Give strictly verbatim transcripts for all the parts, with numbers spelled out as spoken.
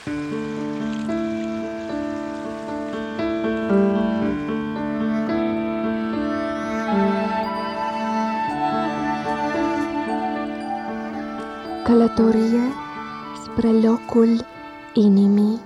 Călătorie spre locul inimii.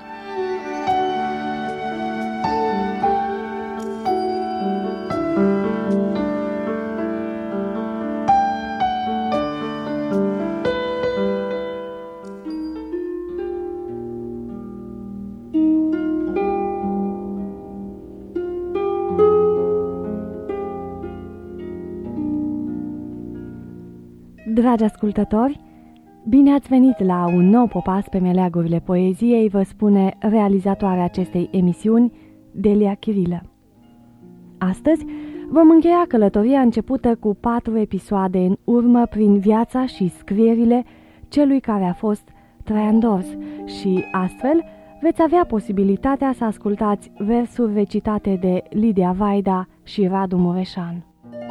Dragi ascultători, bine ați venit la un nou popas pe meleagurile poeziei, vă spune realizatoarea acestei emisiuni, Delia Chirilă. Astăzi vom încheia călătoria începută cu patru episoade în urmă prin viața și scrierile celui care a fost Traian Dorz și astfel veți avea posibilitatea să ascultați versuri recitate de Lidia Vaida și Radu Mureșan.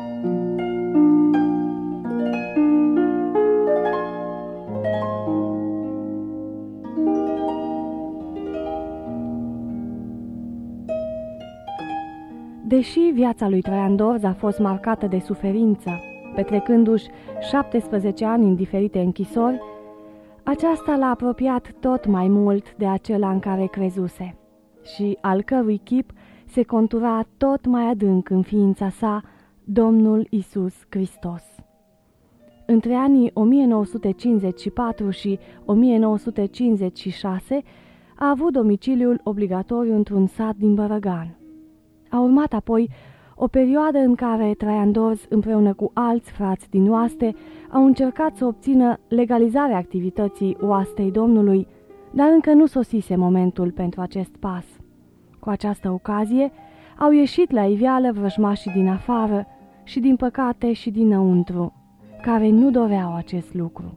Deși viața lui Traian Dorz a fost marcată de suferință, petrecându-și șaptesprezece ani în diferite închisori, aceasta l-a apropiat tot mai mult de acela în care crezuse și al cărui chip se contura tot mai adânc în ființa sa, Domnul Iisus Hristos. Între anii o mie nouă sute cincizeci și patru și o mie nouă sute cincizeci și șase a avut domiciliul obligatoriu într-un sat din Bărăgan. A urmat apoi o perioadă în care Traian Dorz, împreună cu alți frați din oaste, au încercat să obțină legalizarea activității oastei Domnului, dar încă nu sosise momentul pentru acest pas. Cu această ocazie au ieșit la iveală vrăjmașii din afară și, din păcate, și dinăuntru, care nu doreau acest lucru.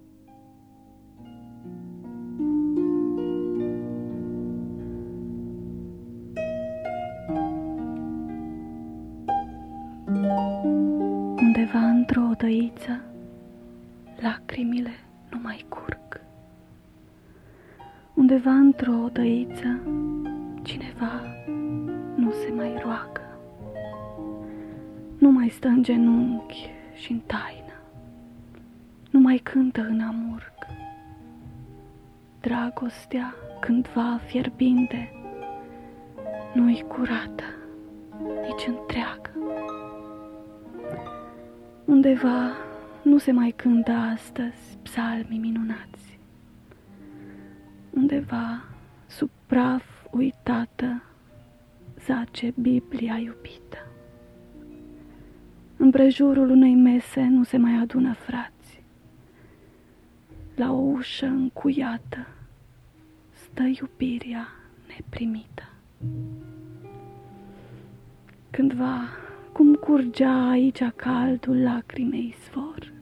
Undeva într-o odăiță, lacrimile nu mai curg. Undeva într-o odăiță, cineva nu se mai roagă. Nu mai stă în genunchi și în taină. Nu mai cântă în amurg. Dragostea, cândva fierbinte, nu-i curată, nici întreagă. Undeva nu se mai cântă astăzi psalmii minunați. Undeva, sub praf uitată, zace Biblia iubită. Împrejurul unei mese nu se mai adună frați. La o ușă încuiată stă iubirea neprimită. Cândva, cum curgea aici caldul lacrimei izvor.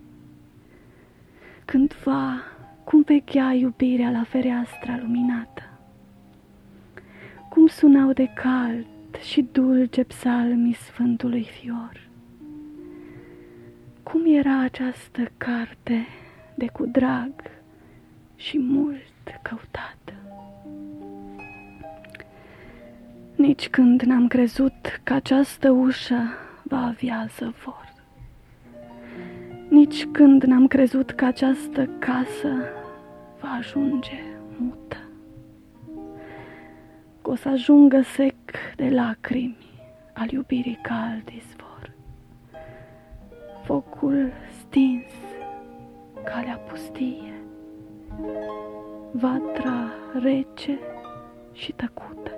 Cândva, cum vechea iubirea la fereastra luminată. Cum sunau de cald și dulce psalmii Sfântului Fior. Cum era această carte de cu drag și mult căutată. Nici când n-am crezut că această ușă va avea zăvor. Nici când n-am crezut că această casă va ajunge mută. Că o să ajungă sec de lacrimi al iubirii cald izvor. Focul stins, calea pustie, vatra rece și tăcută.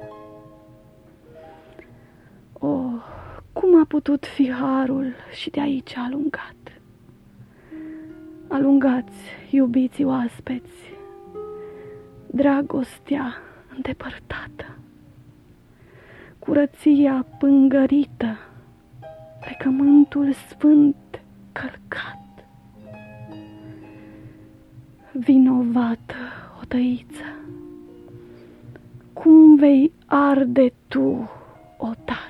Oh, cum a putut fi harul și de aici alungat? Alungați, iubiții oaspeți, dragostea îndepărtată, curăția pângărită, legământul sfânt călcat. Vinovată odăiță, cum vei arde tu odată?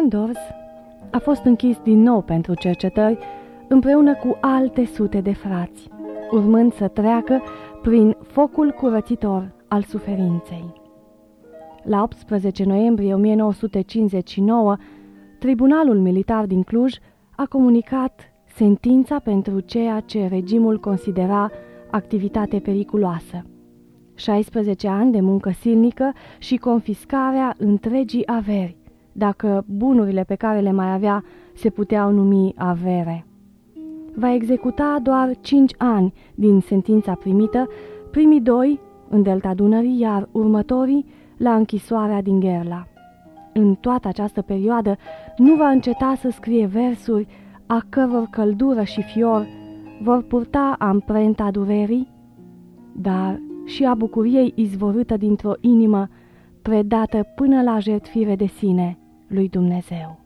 Dors a fost închis din nou pentru cercetări împreună cu alte sute de frați, urmând să treacă prin focul curățitor al suferinței. La optsprezece noiembrie o mie nouă sute cincizeci și nouă, Tribunalul Militar din Cluj a comunicat sentința pentru ceea ce regimul considera activitate periculoasă. șaisprezece ani de muncă silnică și confiscarea întregii averi, dacă bunurile pe care le mai avea se puteau numi avere. Va executa doar cinci ani din sentința primită, primii doi în delta Dunării, iar următorii la închisoarea din Gherla. În toată această perioadă nu va înceta să scrie versuri a căror căldură și fior vor purta amprenta durerii, dar și a bucuriei izvorâtă dintr-o inimă predată până la jertfire de sine lui Dumnezeu.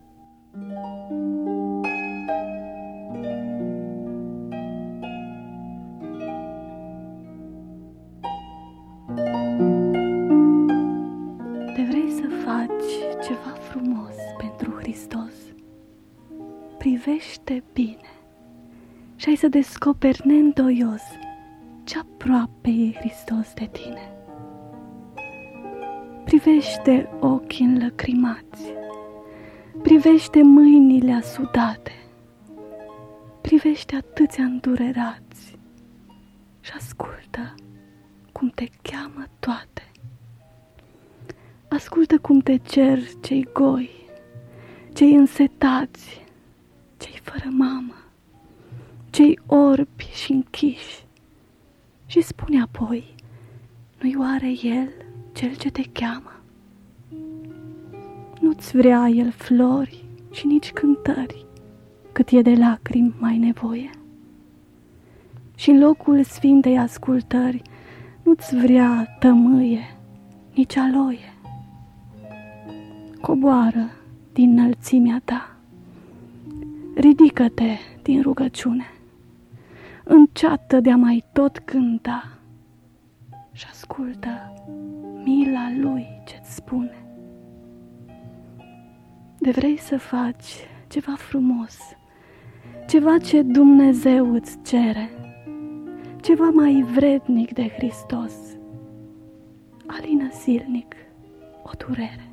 Te vrei să faci ceva frumos pentru Hristos? Privește bine și ai să descoperi neîndoios ce aproape e Hristos de tine. Privește ochii înlăcrimați, privește mâinile asudate, privește atâția îndurerați și ascultă cum te cheamă toate. Ascultă cum te cer cei goi, cei însetați, cei fără mamă, cei orbi și închiși. Și spune apoi, nu-i oare El Cel ce te cheamă? Nu-ți vrea El flori și nici cântări, cât e de lacrimi mai nevoie? Și în locul sfintei ascultări nu-ți vrea tămâie, nici aloie? Coboară din înălțimea ta, ridică-te din rugăciune, înceată de-a mai tot cânta și ascultă mila Lui ce-ți spune. De vrei să faci ceva frumos, ceva ce Dumnezeu îți cere, ceva mai vrednic de Hristos, alină zilnic o durere.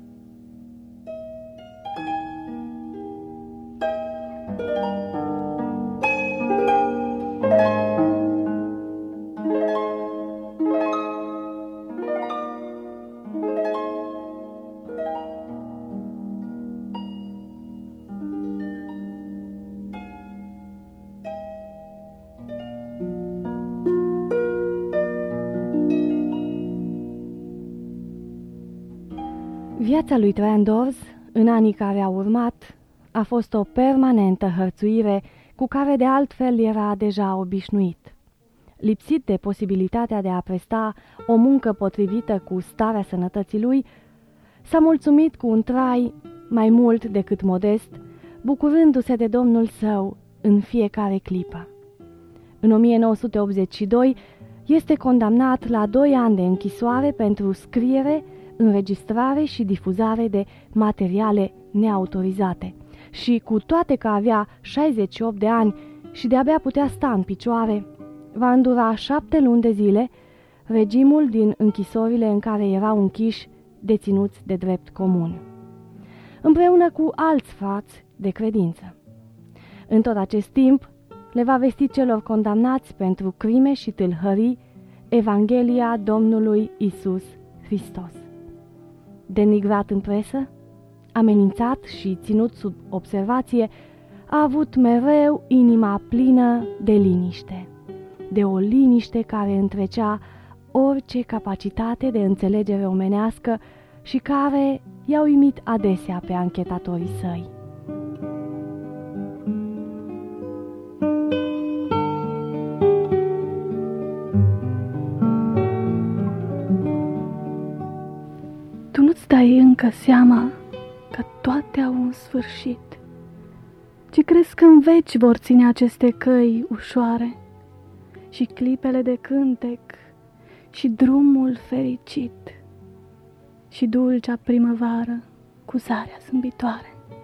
Viața lui Traian Dors, în anii care au urmat, a fost o permanentă hărțuire cu care de altfel era deja obișnuit. Lipsit de posibilitatea de a presta o muncă potrivită cu starea sănătății lui, s-a mulțumit cu un trai mai mult decât modest, bucurându-se de Domnul său în fiecare clipă. În o mie nouă sute optzeci și doi este condamnat la doi ani de închisoare pentru scriere, înregistrare și difuzare de materiale neautorizate. Și cu toate că avea șaizeci și opt de ani și de-abia putea sta în picioare, va îndura șapte luni de zile regimul din închisorile în care erau închiși deținuți de drept comun, împreună cu alți frați de credință. În tot acest timp, le va vesti celor condamnați pentru crime și tâlhării Evanghelia Domnului Isus Hristos. Denigrat în presă, amenințat și ținut sub observație, a avut mereu inima plină de liniște, de o liniște care întrecea orice capacitate de înțelegere omenească și care i-a uimit adesea pe anchetatorii săi. Tu nu-ți dai încă seama că toate au un sfârșit, ci crezi că în veci vor ține aceste căi ușoare și clipele de cântec și drumul fericit și dulcea primăvară cu zarea zâmbitoare.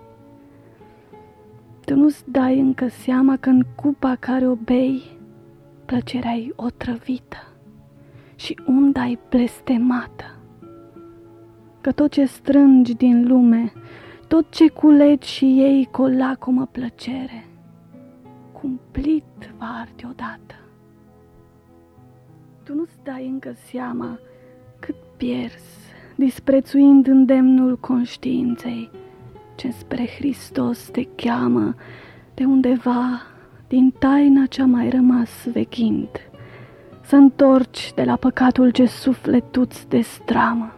Tu nu-ți dai încă seama că în cupa care o bei, plăcerea-i otrăvită și unda-i blestemată. Că tot ce strângi din lume, tot ce culegi și ei cu o lacomă plăcere, cumplit va arde odată. Tu nu-ți dai încă seama cât pierzi, disprețuind îndemnul conștiinței, ce spre Hristos te cheamă de undeva din taina cea mai rămas vechind, să întorci de la păcatul ce sufletul-ți destramă.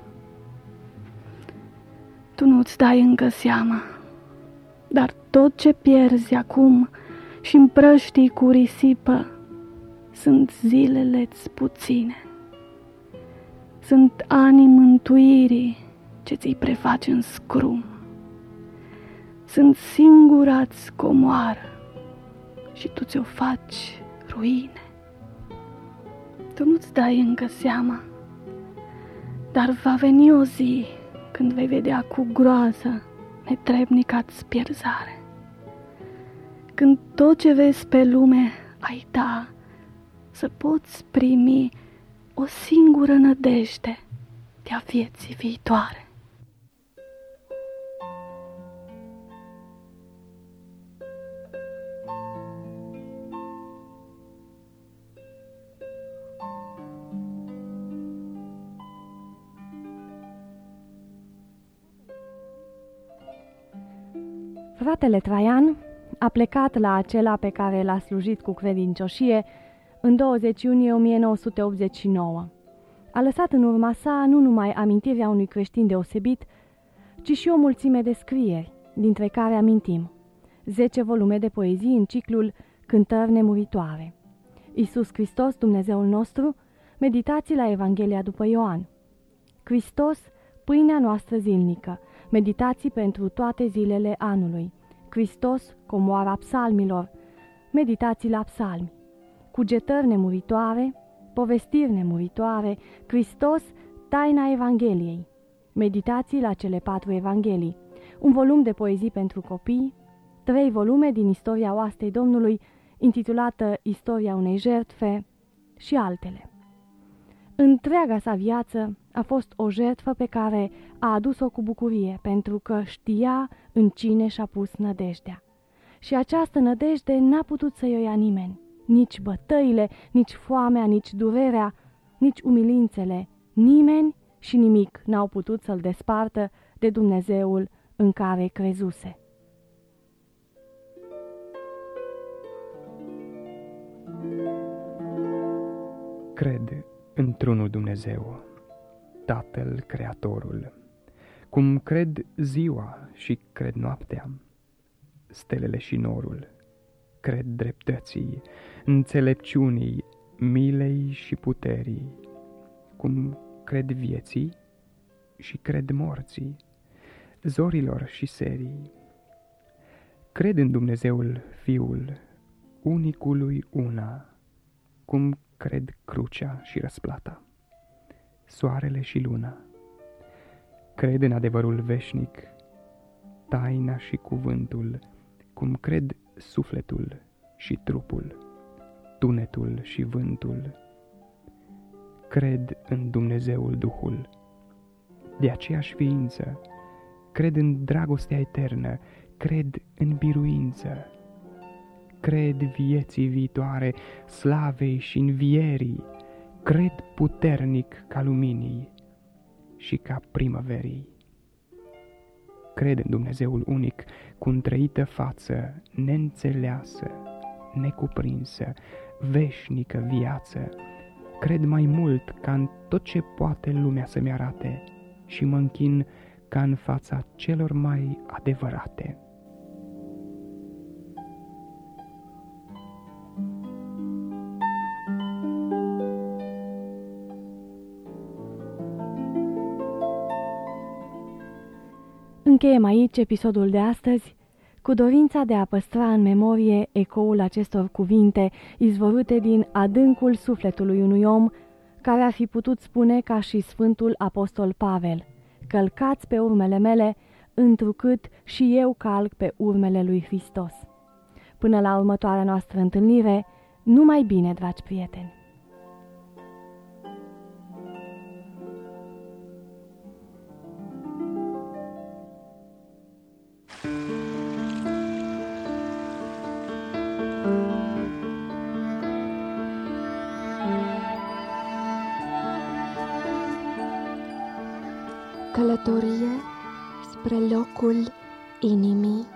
Tu nu-ți dai încă seama, dar tot ce pierzi acum și împrăștii cu risipă, sunt zilele-ți puține. Sunt anii mântuirii ce ți-i prefaci în scrum. Sunt singura-ți comoară și tu ți-o faci ruine. Tu nu-ți dai încă seama, dar va veni o zi când vei vedea cu groază netrebnica-ți pierzare. Când tot ce vezi pe lume ai da, să poți primi o singură nădejde de-a vieții viitoare. Fratele Traian a plecat la acela pe care l-a slujit cu credincioșie în douăzeci iunie o mie nouă sute optzeci și nouă. A lăsat în urma sa nu numai amintirea unui creștin deosebit, ci și o mulțime de scrieri, dintre care amintim zece volume de poezii în ciclul Cântări nemuritoare, Iisus Hristos, Dumnezeul nostru, meditații la Evanghelia după Ioan, Hristos, pâinea noastră zilnică, meditații pentru toate zilele anului, Hristos, comoara psalmilor, meditații la psalmi, cugetări nemuritoare, povestiri nemuritoare, Hristos, taina Evangheliei, meditații la cele patru evanghelii, un volum de poezii pentru copii, trei volume din istoria oastei Domnului, intitulată Istoria unei jertfe și altele. Întreaga sa viață a fost o jertfă pe care a adus-o cu bucurie, pentru că știa în cine și-a pus nădejdea. Și această nădejde n-a putut să-i o ia nimeni, nici bătăile, nici foamea, nici durerea, nici umilințele, nimeni și nimic n-au putut să-l despartă de Dumnezeul în care crezuse. Cred într-unul Dumnezeu, Tatăl Creatorul, cum cred ziua și cred noaptea, stelele și norul, cred dreptății, înțelepciunii, milei și puterii, cum cred vieții și cred morții, zorilor și serii. Cred în Dumnezeul Fiul, unicului una, cum cred crucea și răsplata, soarele și luna. Cred în adevărul veșnic, taina și cuvântul, cum cred sufletul și trupul, tunetul și vântul. Cred în Dumnezeul Duhul, de aceeași ființă, cred în dragostea eternă, cred în biruință. Cred vieții viitoare, slavei și învierii, cred puternic ca luminii și ca primăverii. Cred în Dumnezeul unic, cu întrăită față, neînțeleasă, necuprinsă, veșnică viață. Cred mai mult ca în tot ce poate lumea să-mi arate și mă închin ca în fața celor mai adevărate. Încheiem aici episodul de astăzi cu dorința de a păstra în memorie ecoul acestor cuvinte izvorâte din adâncul sufletului unui om care ar fi putut spune ca și Sfântul Apostol Pavel: călcați pe urmele mele, întrucât și eu calc pe urmele lui Hristos. Până la următoarea noastră întâlnire, numai bine, dragi prieteni! Călătorie spre locul inimii.